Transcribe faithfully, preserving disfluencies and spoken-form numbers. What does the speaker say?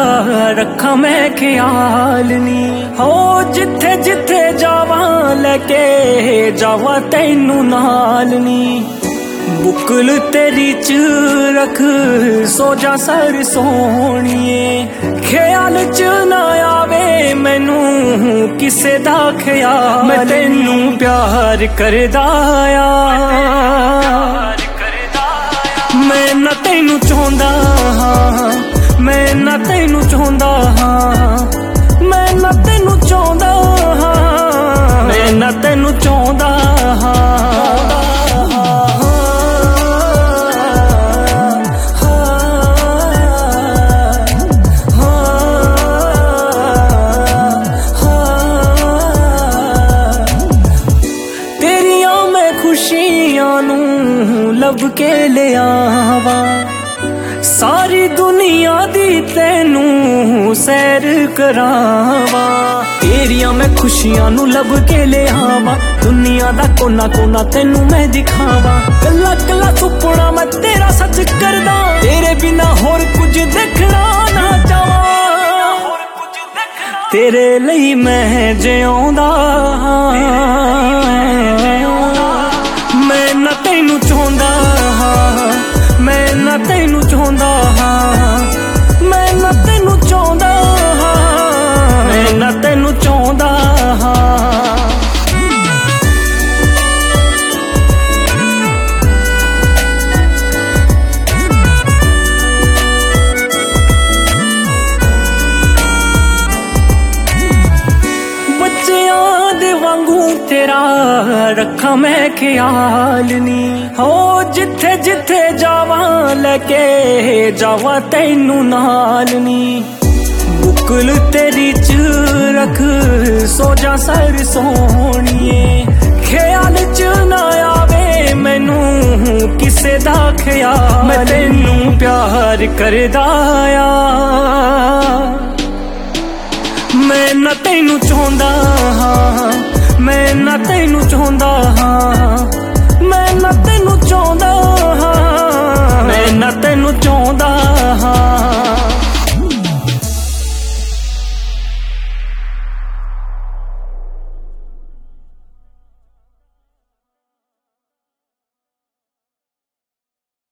रखा मैं ख्याल नी हो जिथे जिथे जावा लेके जावा तैनू नाल नी बुकल तेरी च रख सो जा सर सोहणिए ख्याल च ना आवे मैनू किसे दा ख्याल मैं तैनू प्यार करदा आ मैं ना तैनू चाहुंदा हां मैं ना तैनू चाहुंदा हां मैं ना तैनू चाहुंदा हां मैं ना तैनू चाहुंदा हां लब के ले आवा सारी दुनिया दी तैनू सैर करावा तेरिया मैं खुशियां नू लब के ले आवा दुनिया दा कोना कोना तैनू मैं दिखावा कला कला सुपना मैं तेरा सच करदा तेरे बिना होर कुछ देखना ना चाहां तेरे लई मैं जिउंदा मैं ना तैनू चाहुंदा हां मैं ना तैनू चाहुंदा हां मैं ना तैनू चाहुंदा हां मैं ना तैनू चाहुंदा हां तेरा रखा मैं ख्याल नी हो जिथे जिथे जावा लेके जावा तैनू नाल नी बुकल तेरी च रख सो जा सर सोहणिए ख्याल च ना आवे मैनू किसे दा ख्याल मैं तैनू प्यार करदा आ मैं ना तैनू चाहुंदा हां मैं ना तैनू चाहुंदा हां मैं ना तैनू चाहुंदा हां मैं ना